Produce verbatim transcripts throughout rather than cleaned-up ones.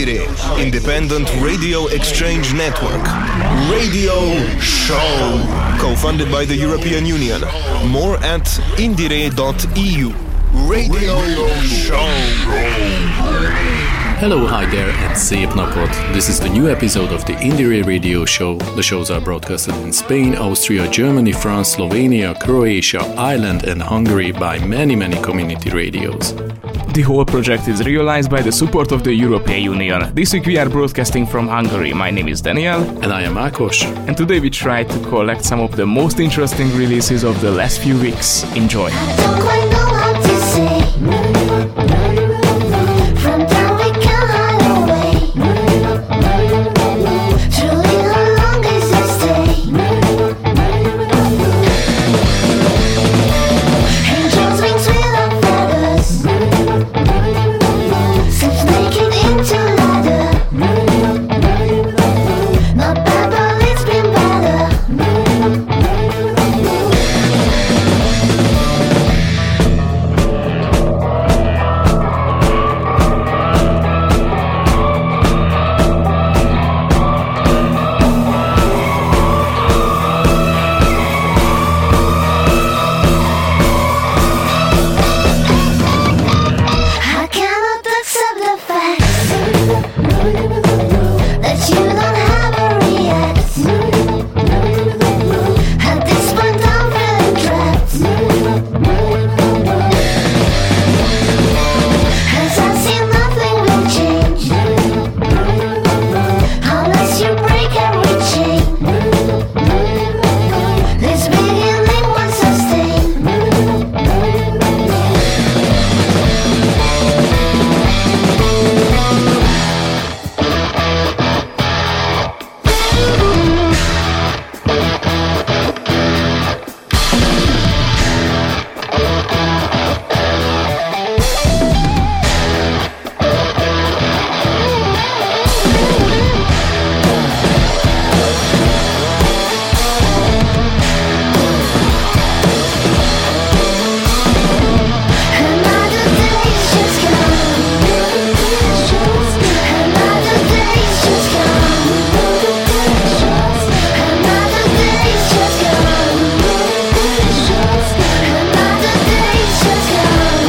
Indire, Independent Radio Exchange Network. Radio Show. Co-funded by the European Union. More at indire dot e u. Radio Show. Hello, hi there, and szép napot! This is the new episode of the Indire Radio Show. The shows are broadcasted in Spain, Austria, Germany, France, Slovenia, Croatia, Ireland, and Hungary by many, many community radios. The whole project is realized by the support of the European Union. This week we are broadcasting from Hungary. My name is Daniel. And I am Ákos. And today we try to collect some of the most interesting releases of the last few weeks. Enjoy! I don't quite know how to say. From down we can hide away. Truly how long is it stay? Angels wings without feathers. Steps naked into ladder. Not bad but it's been better. I cannot accept the facts that you don't have a react. At this point I'm feeling trapped. As I see nothing will change unless you break every chain. This beginning was sustained. Another day's just gone. Another day's just gone. Another day's just gone. Another day's just gone.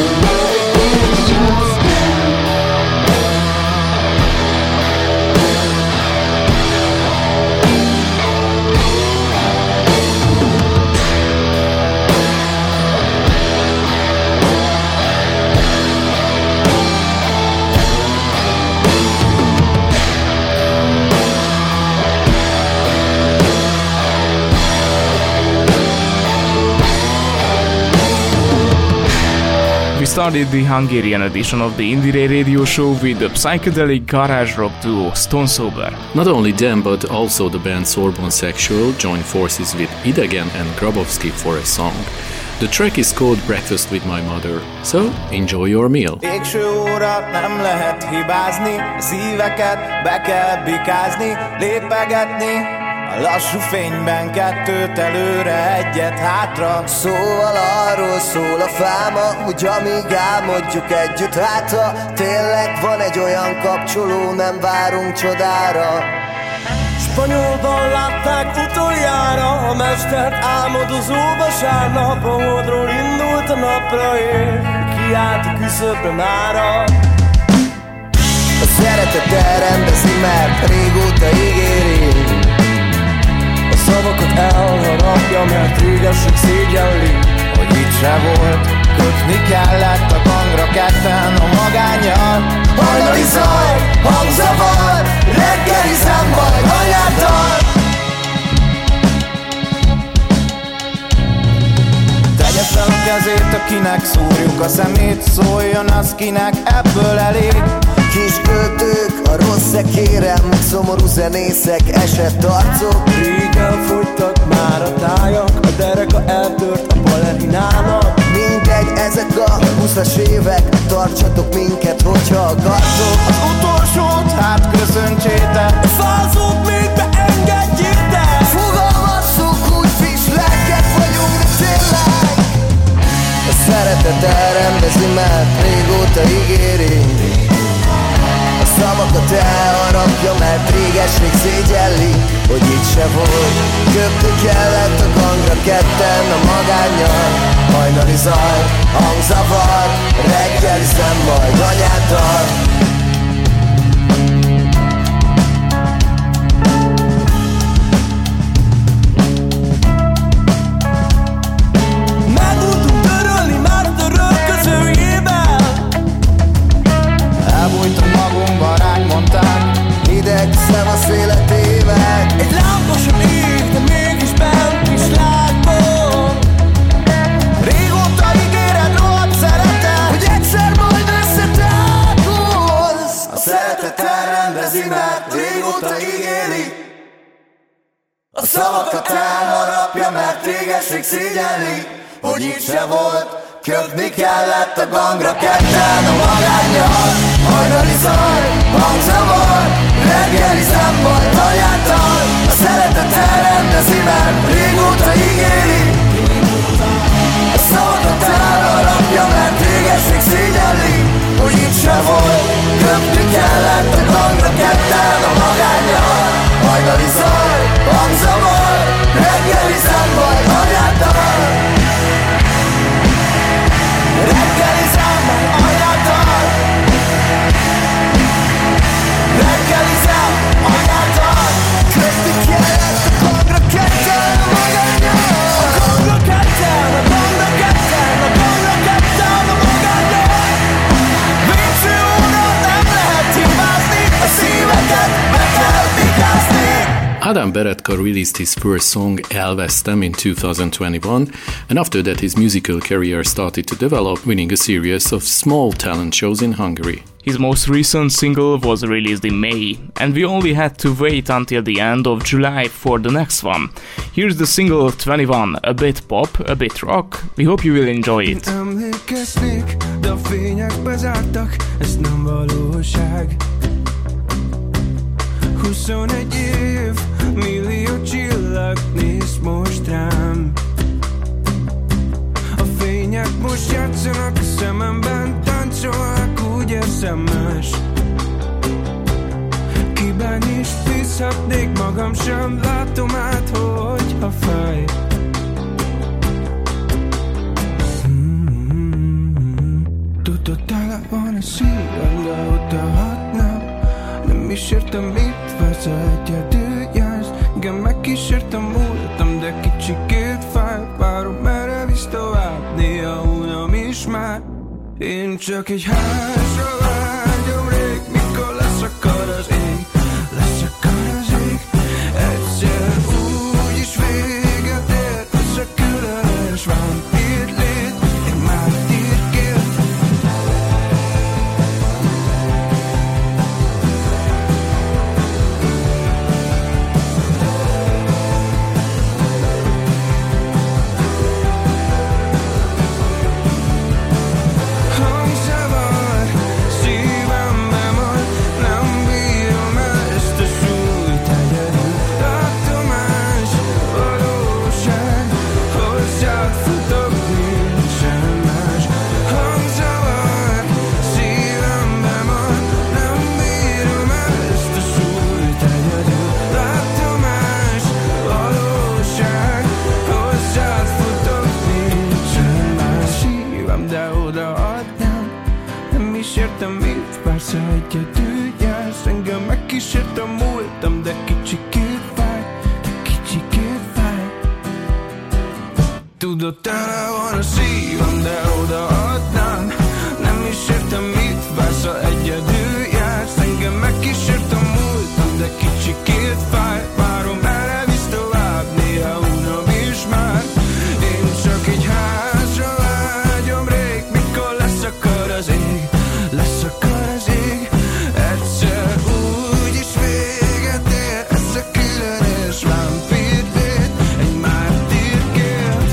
We started the Hungarian edition of the Indire Radio Show with the psychedelic garage rock duo Stone Sober. Not only them, but also the band Sorbonne Sexual joined forces with Idegen and Grabowski for a song. The track is called Breakfast with My Mother, so enjoy your meal. Végső óra, nem lehet hibázni, a szíveket be kell bikázni, lépegetni. A lassú fényben kettőt előre, egyet hátra. Szóval arról szól a fáma, hogy amíg álmodjuk együtt hátra, tényleg van egy olyan kapcsoló, nem várunk csodára. Spanyolban látták utoljára a mestert álmodozó vasárnap. A holdról indult a napra ér, kiállt a küszöbre mára. A szeretet elrendezi, mert régóta ígéri. A szavakat elharapja, mert régesek szégyelli, hogy itt se volt. Kötni kellett a gangra ketten a magánnyal. Hajnali zaj, hangzavar, reggeli szembaj, anyától. Tegye fel a kezét, akinek szúrjuk a szemét, szóljon az, kinek ebből elég. Kis költők, a rossz szekérem, szomorú zenészek, esett arcok. Régen fogytak már a tájak, a dereka eltört a balerinának. Mindegy, ezek a huszas évek, tartsatok minket, hogyha akartok. Az utolsót, hát köszöntsétek, a fázót még beengedjétek. Fogalmazzuk úgy, friss lelkek vagyunk, de tényleg. A szeretet elrendezi, mert régóta ígéri. A szavak Szavakat elharapja, mert réges-rég szégyelli, hogy itt se volt. Köpni kellett a gangra ketten a magánnyal. Hajnali zaj, hangzavar, reggeli szem majd anyától. Elbújtam magunkban, ránk mondták, Hideg szem a széletével. egy lámpa sem ég, de mégis bent is látom. Régóta ígéred, rohadt szeretet, Hogy egyszer majd összetálkozz. a szeretet elrendezi, mert régóta ígéri. A szavakat elharapja, mert réges-rég szégyelli, hogy itt se volt. Köpni kellett a gangra ketten a magánnyal. Hajnali zaj, hangzavar, reggeli szembaj anyától. A szeretet elrendezi, mert régóta ígéri. A szavakat elharapja, mert réges-rég szégyelli, hogy itt se volt. Köpni kellett a gangra ketten a magánnyal. Hajnali zaj, hangzavar, reggeli szembaj anyától. Reggeli szembaj anyától. Reggeli szembaj anyától. Köpni kellett a gangra ketten a magánnyal. A gangra ketten, a gangra ketten, a gangra ketten a magánnyal. Végső óra nem lehet hibázni, a szíveket meg kell pikázni. Adam Beretka released his first song Elvesztem in two thousand twenty-one, and after that his musical career started to develop, winning a series of small talent shows in Hungary. His most recent single was released in May, and we only had to wait until the end of July for the next one. Here's the single twenty-one, a bit pop, a bit rock. We hope you will enjoy it. Emlékeznék, de a fények bezártak, ez nem valóság. Huszonegy év, millió csillag néz most rám. A fények most játszanak a szememben, táncolnak, úgy érzem más. Kiben is bízhatnék, magam sem látom át, hogy a fáj. Mm-hmm. Tudod, tele van a szívem, de odaadnám. Nem is értem, mit vesz, ha egyedül jársz. Igen, megkísértem múltam, de kicsikét fáj. Várom, merre visz tovább, néha unom is már. Én csak egy házra vágyom rég, mikor leszakad az ég. Leszakad az ég. Egyszer úgyis véget ér, ez a különös vámpír lét. Egy mártírként. Hangzavar, szívembe marad, nem bírom el ezt a súlyt egyedül. Tartomás, valóság, hozzád futok, nincsen más. Hangzavar, szívembe marad, nem bírom el ezt a súlyt egyedül. Tartomás, valóság, hozzád futok, nincsen más. Szívem, de odaadnám, nem is értem, mit vársz, ha egyedül jársz. Engem megkísértem múltam, de kicsikét fáj, de kicsikét fáj. Tudod, tele van a szívem, de odaadnám. Nem is értem, mit vársz, ha egyedül jársz. Engem megkísértem múltam, de kicsikét fáj. Várom, merre visz tovább, néha unom is már. Én csak egy házra vágyom rég, mikor leszakad az ég. Leszakad az ég. Egyszer úgyis véget ér, ez a különös vámpír lét. Egy mártírként.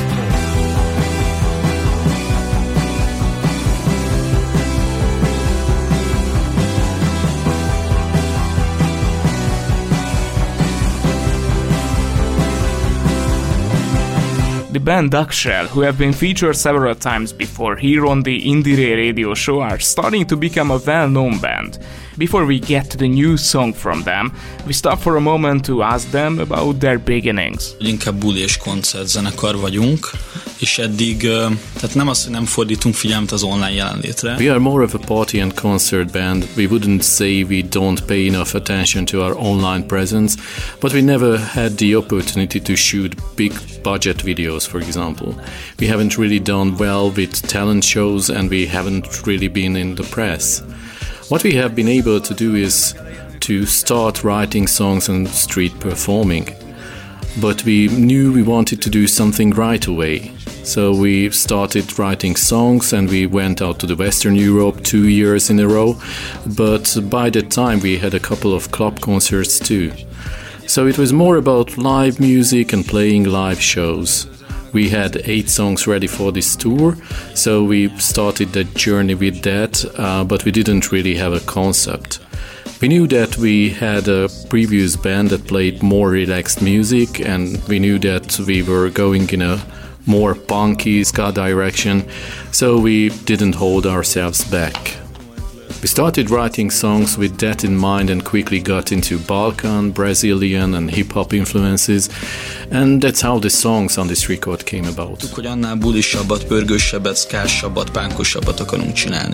band Duckshell, who have been featured several times before here on the Indire Radio Show, are starting to become a well-known band. Before we get to the new song from them, we stop for a moment to ask them about their beginnings. Inkább buli és koncertzenekar vagyunk, és eddig, tehát nem az, hogy nem fordítunk figyelmet az online jelenlétre. We are more of a party and concert band. We wouldn't say we don't pay enough attention to our online presence, but we never had the opportunity to shoot big budget videos, for example. We haven't really done well with talent shows, and we haven't really been in the press. What we have been able to do is to start writing songs and street performing. But we knew we wanted to do something right away. So we started writing songs and we went out to the Western Europe two years in a row. But by that time we had a couple of club concerts too. So it was more about live music and playing live shows. We had eight songs ready for this tour, so we started that journey with that, uh, but we didn't really have a concept. We knew that we had a previous band that played more relaxed music, and we knew that we were going in a more punky ska direction, so we didn't hold ourselves back. We started writing songs with that in mind and quickly got into Balkan, Brazilian and hip-hop influences, and that's how the songs on this record came about. Tudjuk, hogy annál bulisabbat, pörgősebbet, szkásabbat, pánkosabbat akarunk csinálni.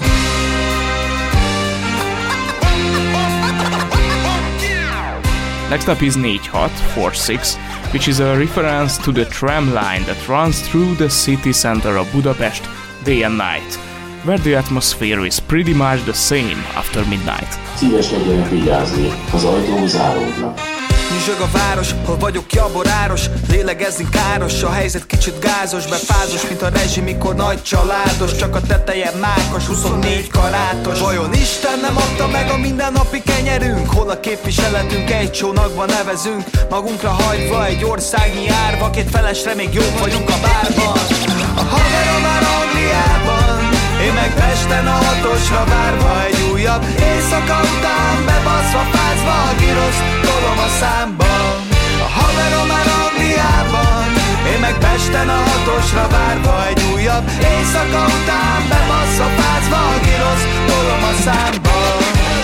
Next up is négy hat, four six, which is a reference to the tram line that runs through the city center of Budapest day and night, where the atmosphere is pretty much the same after midnight. Szíveskedjenek vigyázni, az ajtó záródnak. Nyüzsög a város, hol vagyok jaboráros, lélegezni káros, a helyzet kicsit gázos, befázos, mint a rezsi, mikor nagy családos, csak a teteje mákos, huszonnégy karátos. Vajon Isten nem adta meg a mindennapi kenyerünk? Hol a képviseletünk, egy csónakban nevezünk, magunkra hagyva egy országnyi árva, két felesre még jók vagyunk a bárban. A haverom már Angliában, én meg Pesten a hatosra várva, egy újabb éjszaka után bebaszva, fázva a girosz, tolom a számban. A haverom már Angliában, én meg Pesten a hatosra várva, egy újabb éjszaka után bebaszva, fázva a girosz, tolom a számban.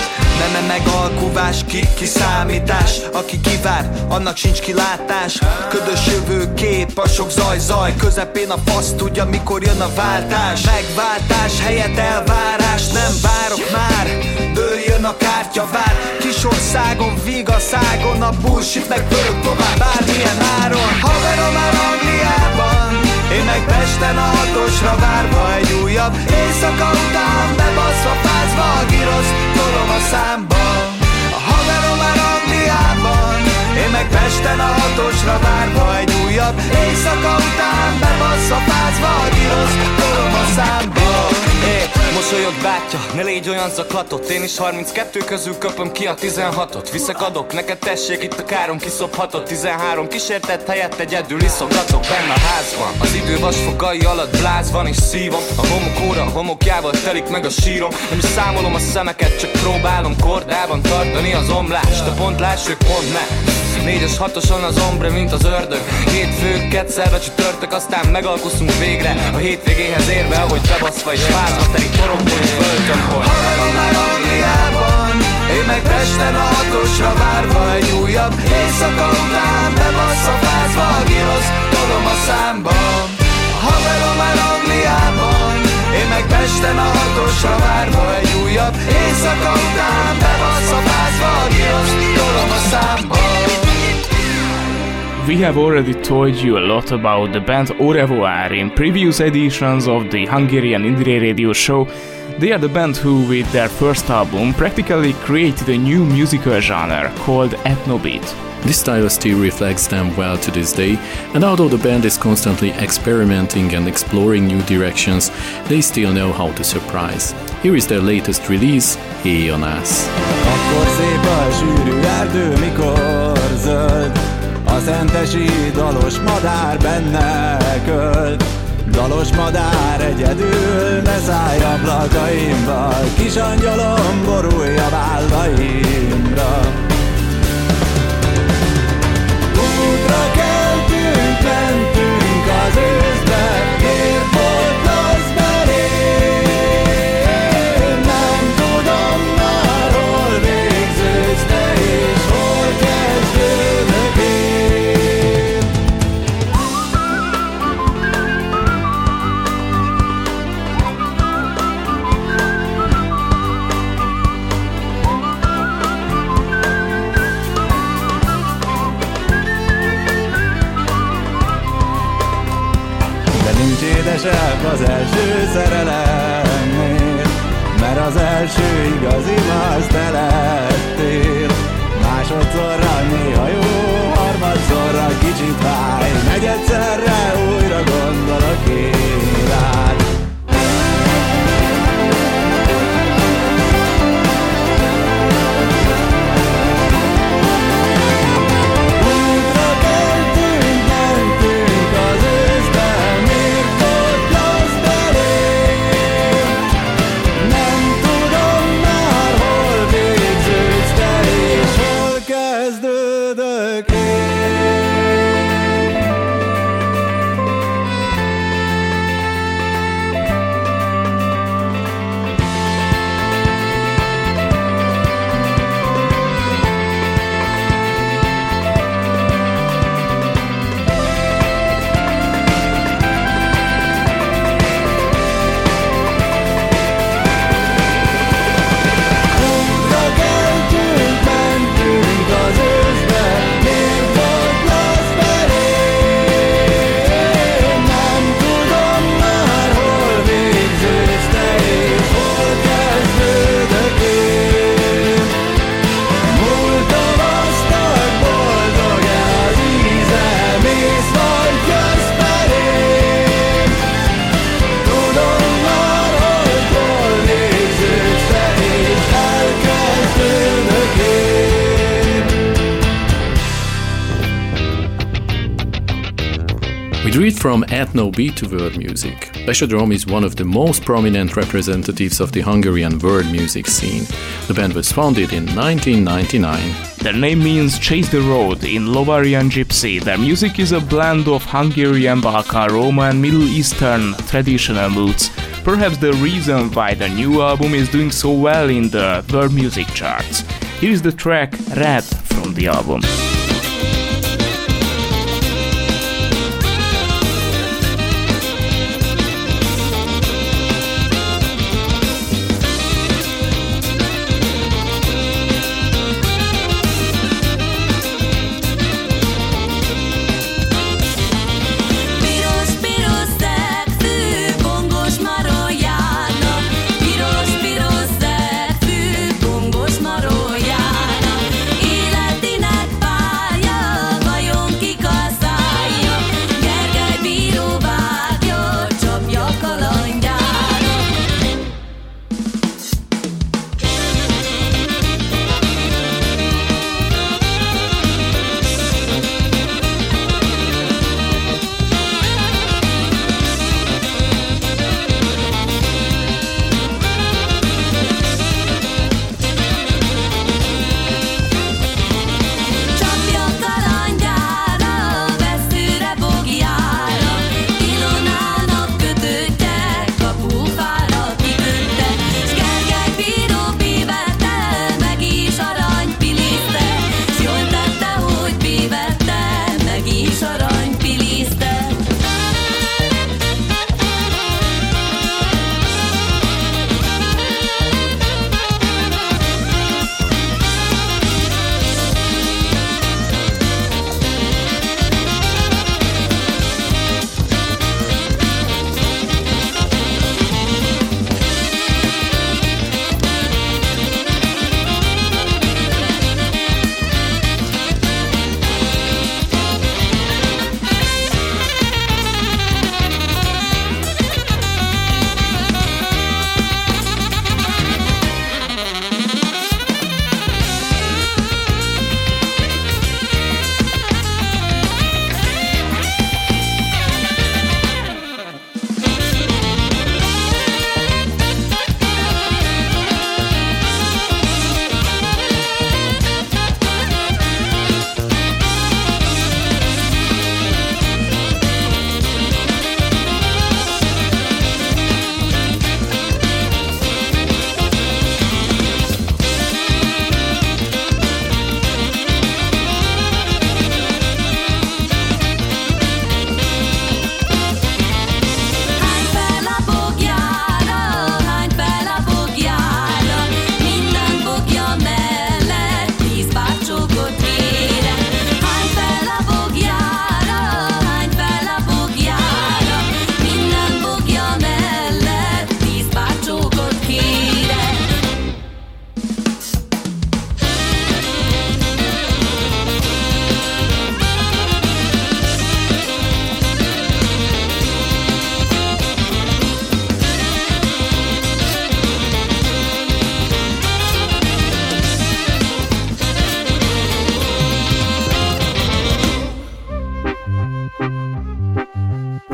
Nem megalkuvás, ki kiszámítás, aki kivár, annak sincs kilátás. Ködös jövőkép, a sok zaj-zaj, közepén a fasz tudja, mikor jön a váltás. Megváltás helyett elvárás, nem várok már, dőljön a kártyavár. Kisországon, vigaszágon, a bullshit meg pörög tovább, bármilyen áron. Haverom már Angliában, én meg Pesten a hatosra várva, egy újabb éjszaka után bebaszva, fázva a girosz, tolom a számban. A haverom már Angliában, én meg Pesten a hatosra várva, egy újabb éjszaka után bebaszva, fázva a girosz, tolom a számban. Hey, mosolyog bátya, ne légy olyan zaklatott, én is harminckettő közül köpöm ki a tizenhatot. Viszek adok, neked tessék itt a károm kiszophatott. Tizenhárom kísértett helyett egyedül iszogatok benne a házban. Az idő vasfogai alatt bláz van és szívom, a homokóra homokjával telik meg a sírom. Nem is számolom a szemeket, csak próbálom kordában tartani az omlást. A pont lássuk, pont ne. Négyes hatoson az ombre, mint az ördög. Hétfő, kedszerve csütörtök, aztán megalkuszunk végre. A hétvégéhez érve, ahogy bebaszva és fázva telik torokból és böltönkor. Haverom már Angliában, én meg Pesten a hatosra várva, egy újabb éjszaka után bebaszva, fázva a girosz, tolom a számban. Haverom már Angliában, én meg Pesten a hatosra várva, egy újabb éjszaka után bebaszva, fázva a girosz, tolom a számban. We have already told you a lot about the band Au Revoir in previous editions of the Hungarian Indire Radio Show. They are the band who, with their first album, practically created a new musical genre called ethnobeat. This style still reflects them well to this day, and although the band is constantly experimenting and exploring new directions, they still know how to surprise. Here is their latest release, Éjonász. Akkor szép a sűrű erdő, mikor zöld, a szentesi dalos madár benne költ. Dalos madár egyedül, ne szállj ablakaimba, kis angyalom borulj a vállaimra. Útra keltünk, mentünk az ég. szebb az első szerelemnél, mert az első igazi más te lettél. Másodszorra néha jó, harmadszorra kicsit fáj, negyedszerre újra gondolok én rád. Read from ethno-beat to world music. Besodrom is one of the most prominent representatives of the Hungarian world music scene. The band was founded in nineteen ninety-nine. Their name means chase the road in Lovarian Gypsy. Their music is a blend of Hungarian, Balkan, Roma and Middle Eastern traditional roots. Perhaps the reason why the new album is doing so well in the world music charts. Here is the track Red from the album. Életének pár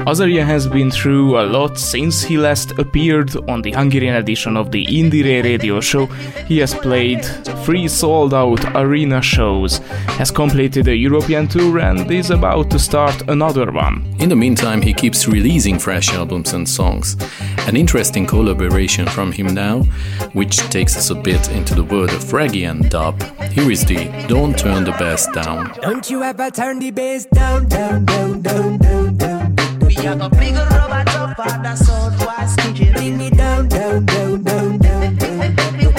Azaria has been through a lot since he last appeared on the Hungarian edition of the Indire radio show. He has played three sold-out arena shows, has completed a European tour and is about to start another one. In the meantime, he keeps releasing fresh albums and songs. An interesting collaboration from him now, which takes us a bit into the world of reggae and dub. Here is the Don't Turn the Bass Down. Don't you ever turn the bass down, down, down, down, down, down. We have a big rubber top and the sound was kicking. Bring me down, down, down, down, down, down.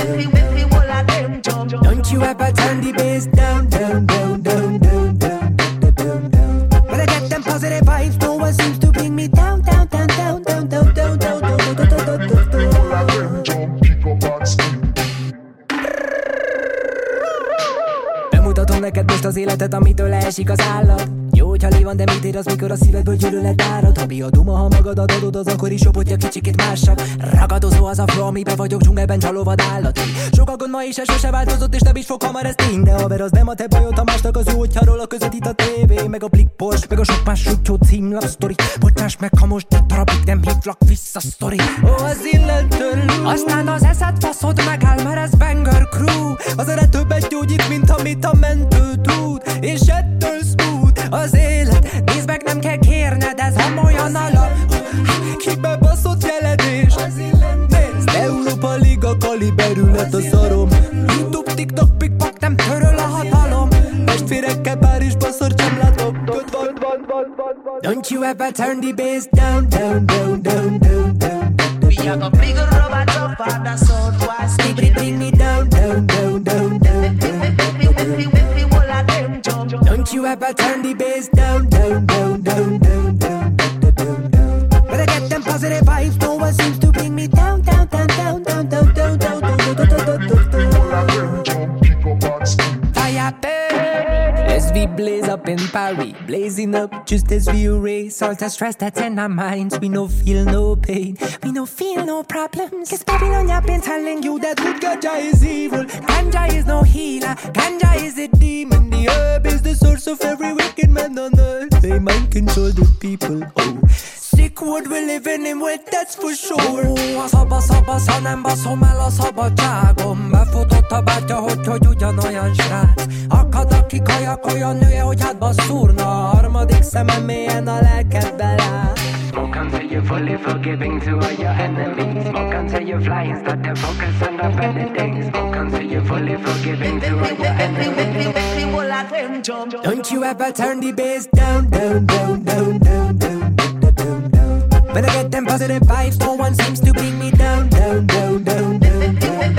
Don't you ever turn the bass down, down, down, down, down, down, down, down. When I get them positive vibes, no one seems to bring me down, down, down, down, down, down, down, down, down, down, down, down, down. Bemutatom neked most az életet, amitől leesik az állat. Jó, hogyha lé van, de mit ér az, mikor a szívedből gyűlölet árad? Ha mi a duma, ha magadat adod, az akkor is jobb, hogyha kicsikét másabb. Ragadozó az a flow, amiben vagyok, dzsungelben csalóvad állati. Sok a gond ma is, és sose változott, és nem is fog hamar, ez tény. De haver, az nem a te bajod, ha másnak az jó, hogyha róla közvetít a tévé. Meg a Blik Porsche, meg a sok más sutyó címlap sztori. Bocsáss meg, ha most egy darabig nem hívlak vissza, sztori. Ó, az illentől, aztán az eszed faszod megáll, mert ez banger crew. Az erre többet gyógyít, mint amit a mentő tud. És ettől smooth az élet, nézd meg, nem kell kérned, ez olyan alap. Kibe baszott jelenés, nézd, Európa Liga kaliberület a szarom. YouTube, TikTok, pikpak, nem töröl a hatalom. Testvérekkel Párizsba szart sem látok. Don't you ever turn the bass down, down, down, down, down, down. We have a big rubber top and the sound was kicking. Bring me down, down, down, down, down, down. Don't you ever turn the bass down, down, down, down, down, down, down, down. When I get them positive vibes, no one seems to bring me down, down, down, down, down, down, down, down, down, down, down, down, down. Fire burn as we blaze up in Paris, blazing up just as we erase all the stress that's in our minds. We no feel no pain, we no feel no problems. Cause Babylon been telling you that good ganja is evil. Ganja is no healer, ganja is a demon. The herb is the source of every wicked man on earth. They mind control the people, oh. Sick world we're living in with, that's for sure. Ó, a szaba, szaba, ha nem baszom el a szabadságom. Befutott a bátya, hogy, hogy ugyanolyan srác. Akad, aki kajak, olyan nője, hogy hátba szúrna. A harmadik szemem mélyen a lelkedbe lát. Smoke until you're fully forgiving to all your enemies. Smoke until you fly and start to focus on the better things. Smoke until you're fully forgiving to all your enemies. Don't you ever turn the bass down, down, down, down, down, down, down, down. When I get them positive vibes, no one seems to bring me down, down, down, down, down, down.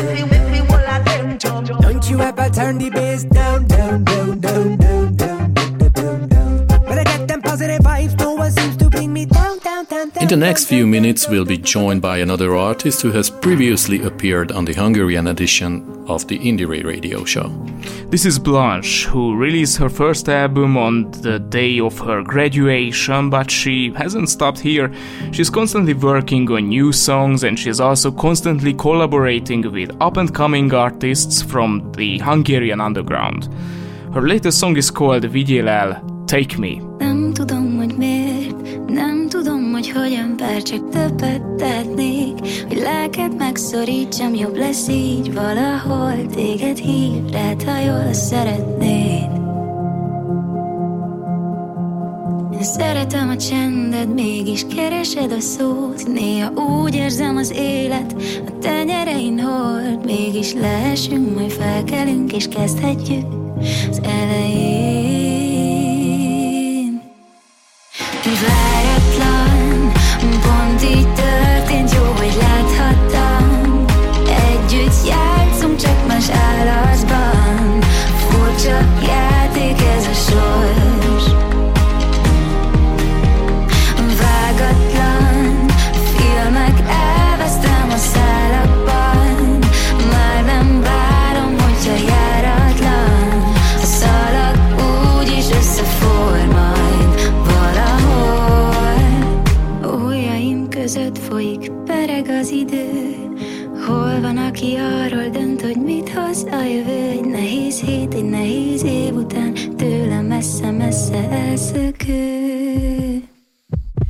Don't you ever turn the bass down, down, down, down, down, down, down, down. When I get them positive vibes, no one seems to bring me down, down, down, down. In the next few minutes, we'll be joined by another artist who has previously appeared on the Hungarian edition of the Indire radio show. This is Blanche, who released her first album on the day of her graduation, but she hasn't stopped here. She's constantly working on new songs, and she's also constantly collaborating with up-and-coming artists from the Hungarian underground. Her latest song is called Vigyél el, Take Me. Nem tudom, hogy miért, nem tudom, hogy hogyan, bár csak többet tehetnék, hogy lelked megszorítsam, jobb lesz így valahol, téged hív, rád, ha jól szeretnéd. Én szeretem a csendet, mégis keresed a szót, néha úgy érzem az élet, a tenyerein hord, mégis leesünk, majd felkelünk és kezdhetjük az elején. Váratlan, pont így történt, jó, hogy láthattam. Együtt játszunk, csak más állatban. Furcsa játék ez a sors. Vágatlan filmek, elvesztem a szálakban. Már nem várom, hogyha járatlan. A szalag úgyis összefor majd valahol. Ujjaim között folyik, pereg az idő. Hol van, aki arról dönt, hogy mit hoz a jövő? Egy nehéz hét, egy nehéz év után tőlem messze-messze elszökő.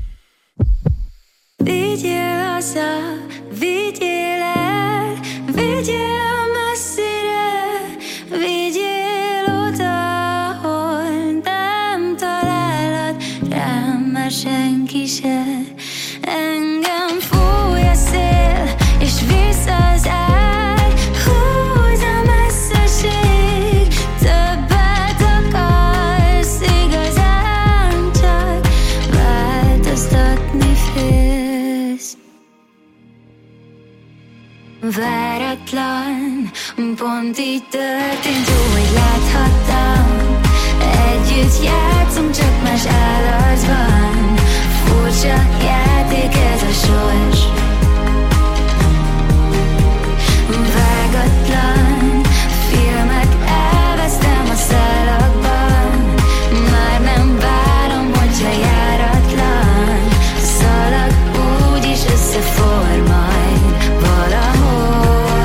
Váratlan, pont így történt, jó, hogy láthattam. Együtt játszunk, csak más állarcban. Furcsa játék ez a sors. Vágatlan filmek, elvesztem a szálakban. Már nem várom, hogyha járatlan. A szalag úgyis összefor majd valahol.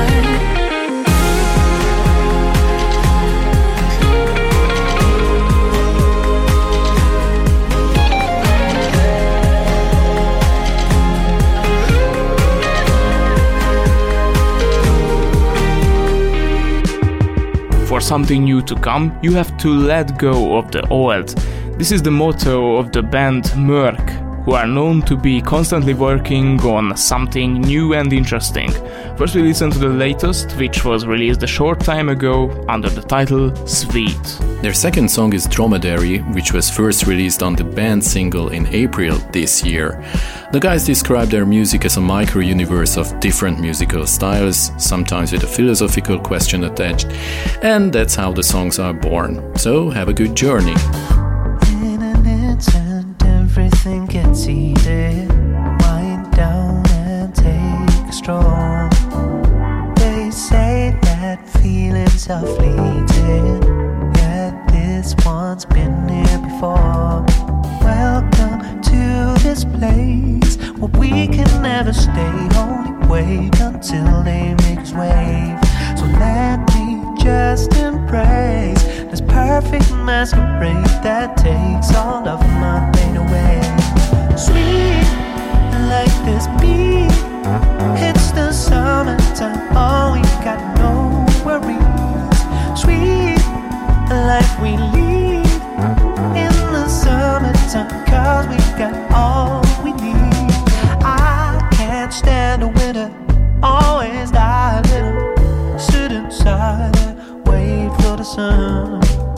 For something new to come, you have to let go of the old. This is the motto of the band Mörk, who are known to be constantly working on something new and interesting. First we listen to the latest, which was released a short time ago under the title Sweet. Their second song is Dromedary, which was first released on the band single in April this year. The guys describe their music as a micro-universe of different musical styles, sometimes with a philosophical question attached, and that's how the songs are born. So have a good journey. In an instant, everything gets heated. Wind down and take a stroll. They say that feelings are fleeting, yet this one's been here before. Welcome to this place where we can never stay. Only wait until they make us wave. So let me just embrace this perfect masquerade that takes all of my pain away. Sweet like this beat, it's the summertime. Oh, we got no worries. Sweet life we lead in the summertime, 'cause we got all we need. I can't stand the winter, always die a little. Sit inside and wait for the sun.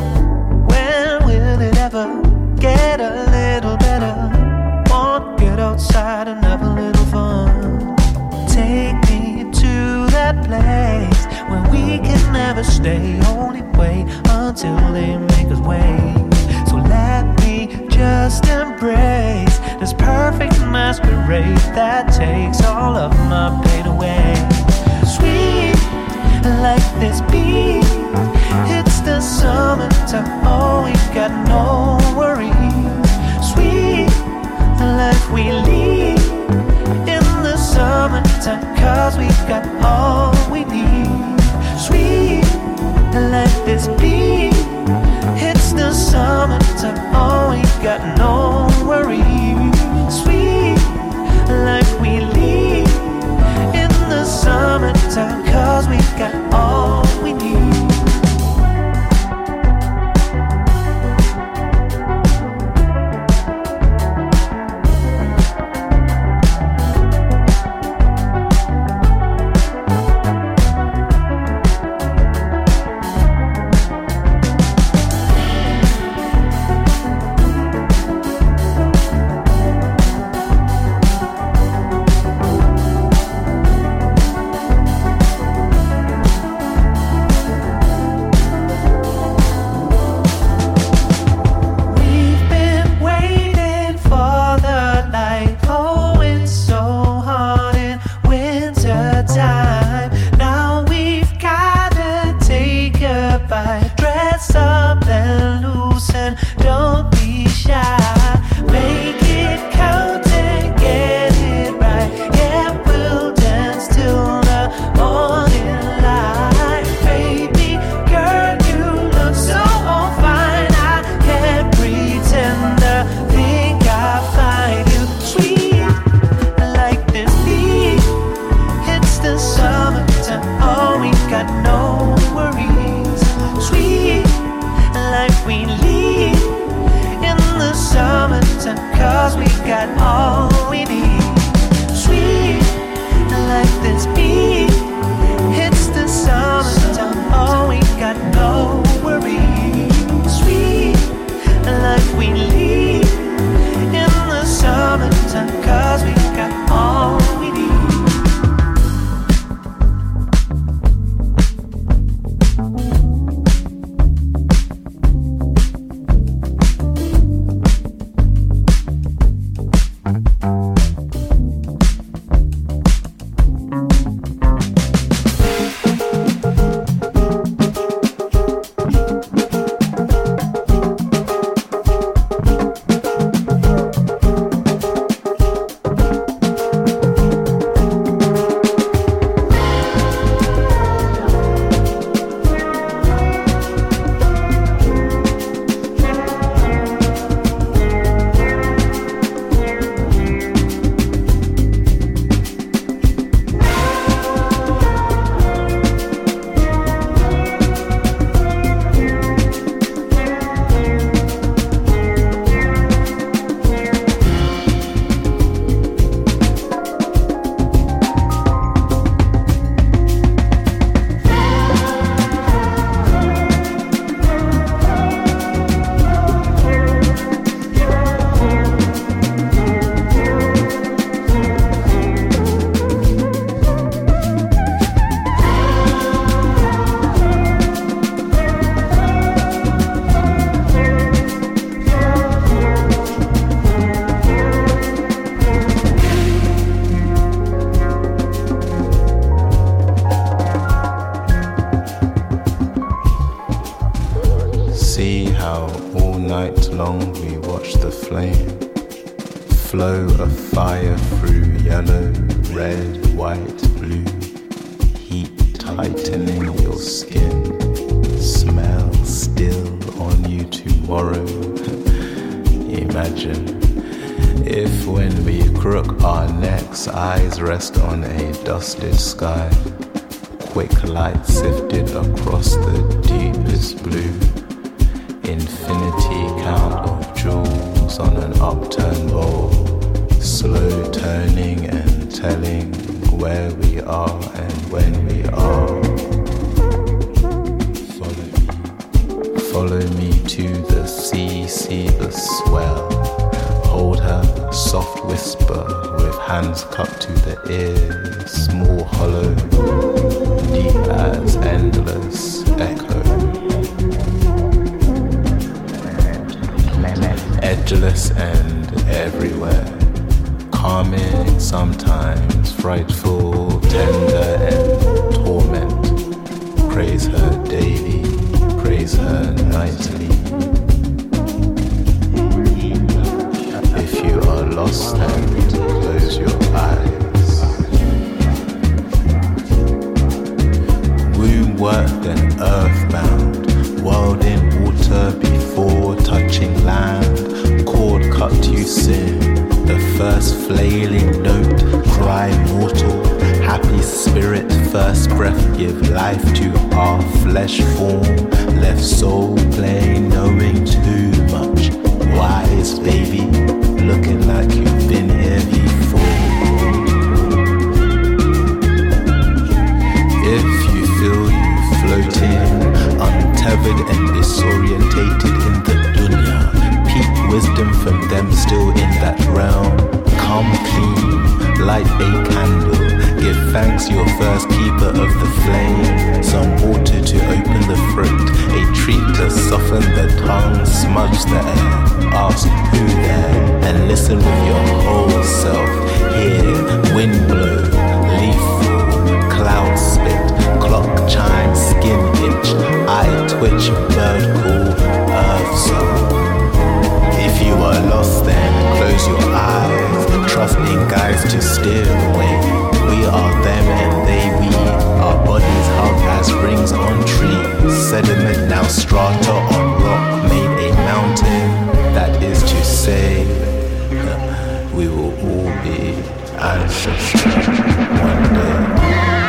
When will it ever get a little better? Want to get outside and have a little fun. Take me to that place where we can never stay. Only wait until they make us wait. So let me just embrace this perfect masquerade that takes all of my pain away. Sweet like this beat, it's the summertime. Oh, we got no worries. Sweet life we lead in the summertime, 'cause we got all we need. Sweet like this beat, it's the summertime. Oh, we got no worries. Sweet life we lead in the summertime, 'cause we got all we need. long we watch the flame flow of fire through yellow, red, white, blue. Heat tightening your skin. Smell still on you tomorrow. Imagine if when we crook our necks, eyes rest on a dusted sky. Quick light sifted across the deepest blue. Infinity count of jewels on an upturned bowl. Slow turning and telling where we are and when we are. Follow me, follow me to the sea, see the swell. Hold her, soft whisper with hands cupped to the ear. Small hollow, deep as endless echo. Edgeless and everywhere. Calming, sometimes frightful, tender and torment. Praise her daily, praise her nightly. If you are lost and close your eyes. Womb worked and earthbound, world in water before touching land. Cord cut you sin. The first flailing note, cry mortal, happy spirit, first breath, give life to our flesh form, left soul plain, knowing too much, wise baby, looking like you've been here before. If you feel you floating, untethered and disorientated in the dunya, peak wisdom from them still in that realm. Come clean, light a candle. Give thanks your first keeper of the flame. Some water to open the throat, a treat to soften the tongue, smudge the air. Ask who there, and listen with your whole self. Hear wind blow, leaf fall, cloud spit, clock chime, skin itch, eye twitch, bird call, earth song. If you are lost then close your eyes, trust in guides to steer away. We are them and they we, our bodies hug as rings on trees. Sediment now strata on rock made a mountain. That is to say, we will all be ancestors one day.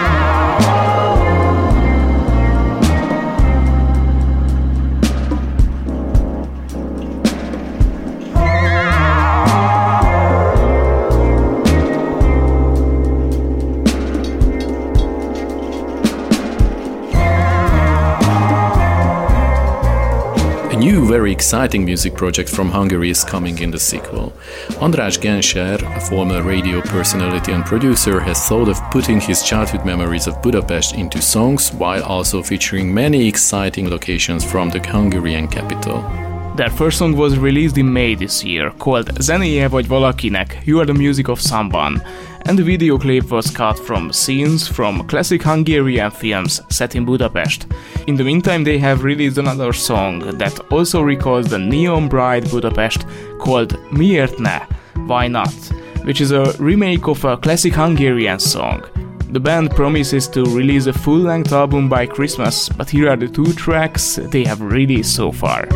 Very exciting music project from Hungary is coming in the sequel. András Genscher, a former radio personality and producer, has thought of putting his childhood memories of Budapest into songs while also featuring many exciting locations from the Hungarian capital. Their first song was released in May this year, called Zenéje vagy valakinek, You Are the Music of Someone, and the video clip was cut from scenes from classic Hungarian films set in Budapest. In the meantime, they have released another song that also recalls the neon bright Budapest called Miért ne? Why Not?, which is a remake of a classic Hungarian song. The band promises to release a full-length album by Christmas, but here are the two tracks they have released so far.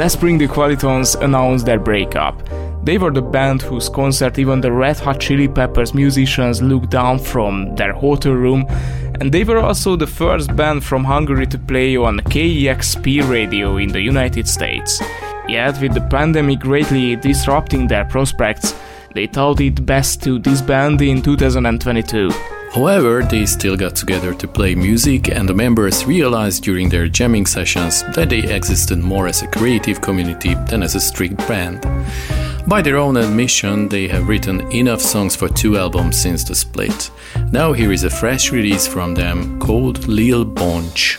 Last spring, the Qualitons announced their breakup. They were the band whose concert even the Red Hot Chili Peppers musicians looked down from their hotel room, and they were also the first band from Hungary to play on K E X P radio in the United States. Yet, with the pandemic greatly disrupting their prospects, they thought it best to disband in two thousand twenty-two. However, they still got together to play music, and the members realized during their jamming sessions that they existed more as a creative community than as a strict band. By their own admission, they have written enough songs for two albums since the split. Now here is a fresh release from them called Lil Bonch.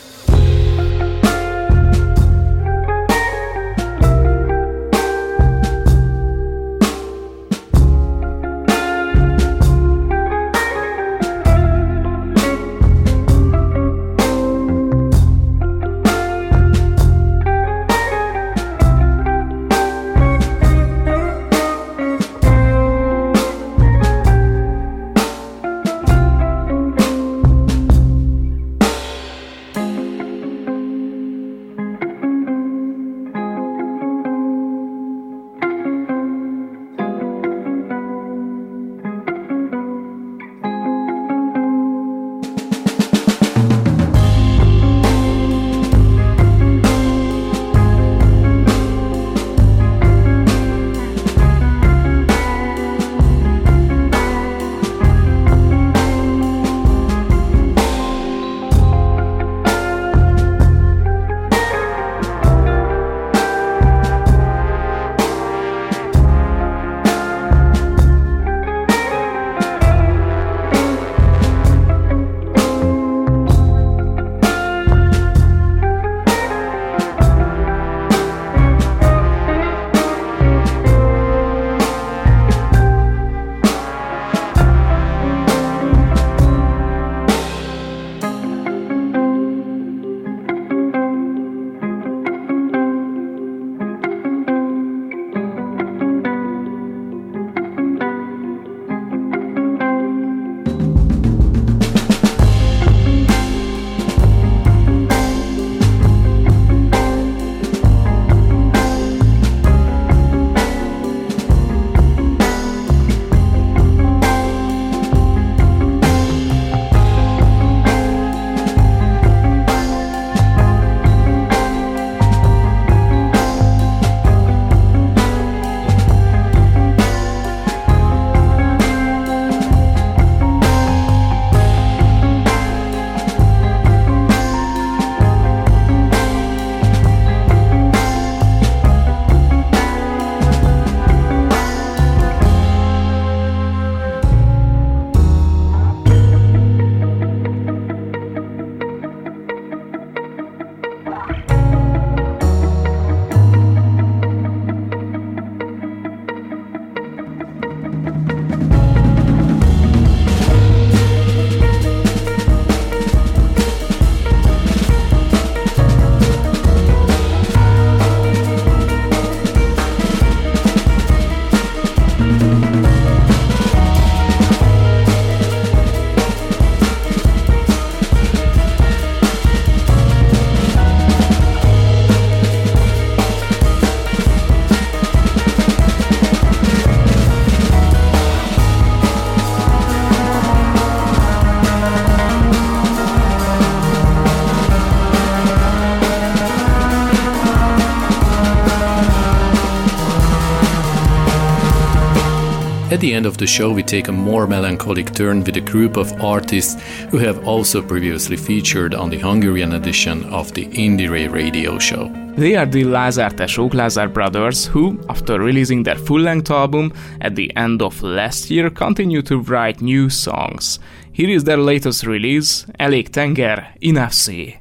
At the end of the show, we take a more melancholic turn with a group of artists who have also previously featured on the Hungarian edition of the Indire radio show. They are the Lázár Tesók, Lázár Brothers, who, after releasing their full-length album at the end of last year, continue to write new songs. Here is their latest release, Elég tenger, Enough Sea.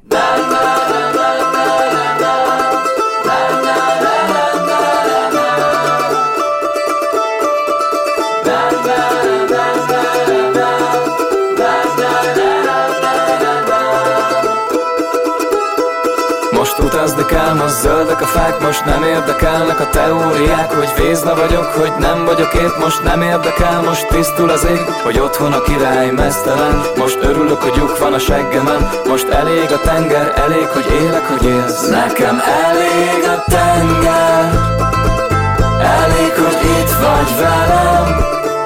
Most utazd ám az zöldek a fák, most nem érdekelnek a teóriák, hogy vézna vagyok, hogy nem vagyok épp, most nem érdekel, most tisztul az ég, hogy otthon a király meztelen, most örülök, hogy lyuk van a seggemen, most elég a tenger, elég, hogy élek, hogy élsz. Nekem elég a tenger, elég, hogy itt vagy velem,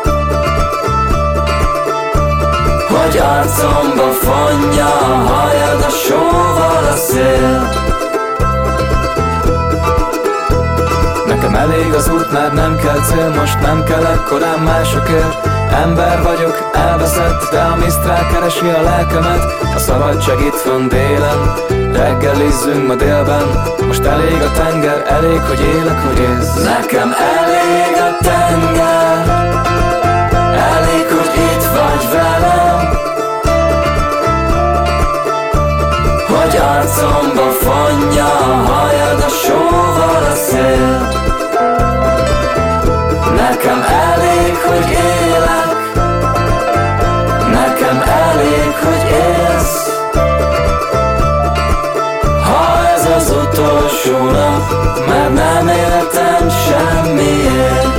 hogy arcomba fonja a hajad a sóval a szél. Nekem elég az út, már nem kell cél, most nem kell ekkorán másokért. Ember vagyok, elveszett, de a Mistral keresi a lelkemet. A szabadság itt van délen, reggelizzünk ma délben. Most elég a tenger, elég, hogy élek, hogy élsz. Nekem elég a tenger, elég, hogy itt vagy velem, hogy arcomba fonja a hajad a sóval a szél. Nekem elég, hogy élek, nekem elég, hogy élsz. Ha ez az utolsó nap, már nem éltem semmiért.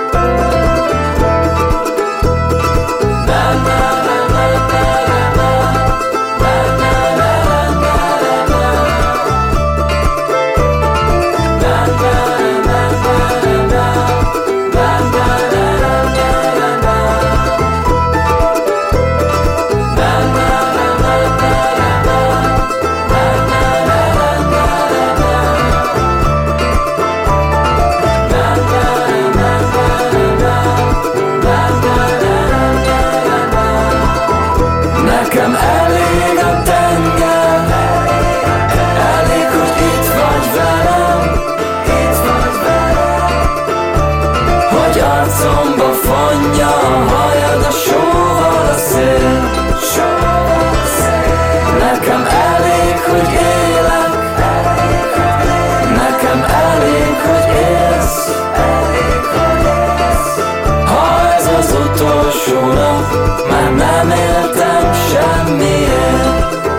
Arcomba fonja a hajad a sóval a szél. Nekem elég, hogy élek, nekem elég, hogy élsz. Ha ez az utolsó nap, már nem éltem semmiért.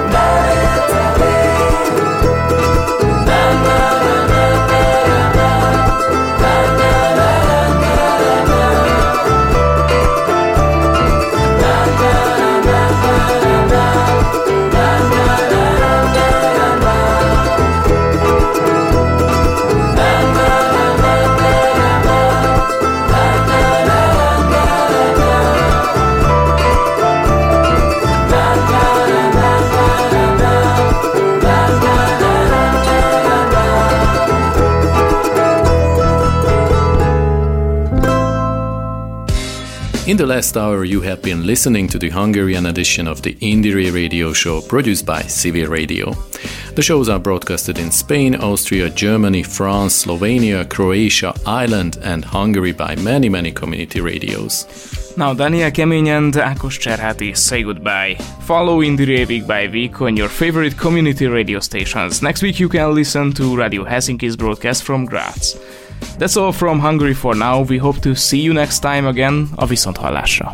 In the last hour, you have been listening to the Hungarian edition of the Indire Radio Show produced by Civil Radio. The shows are broadcasted in Spain, Austria, Germany, France, Slovenia, Croatia, Ireland, and Hungary by many, many community radios. Now, Daniel Kemény and Ákos Cserháti say goodbye. Follow Indire week by week on your favorite community radio stations. Next week, you can listen to Radio Helsinki's broadcast from Graz. That's all from Hungary for now. We hope to see you next time again. A viszonthallásra.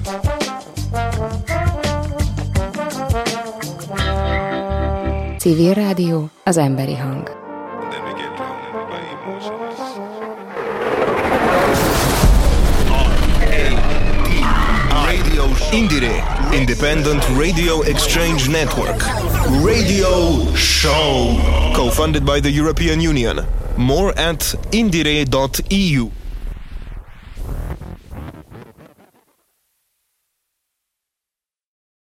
Civil Rádió, az emberi hang. Indire, Independent Radio Exchange Network. Radio Show. Co-funded by the European Union. More at indire dot e u.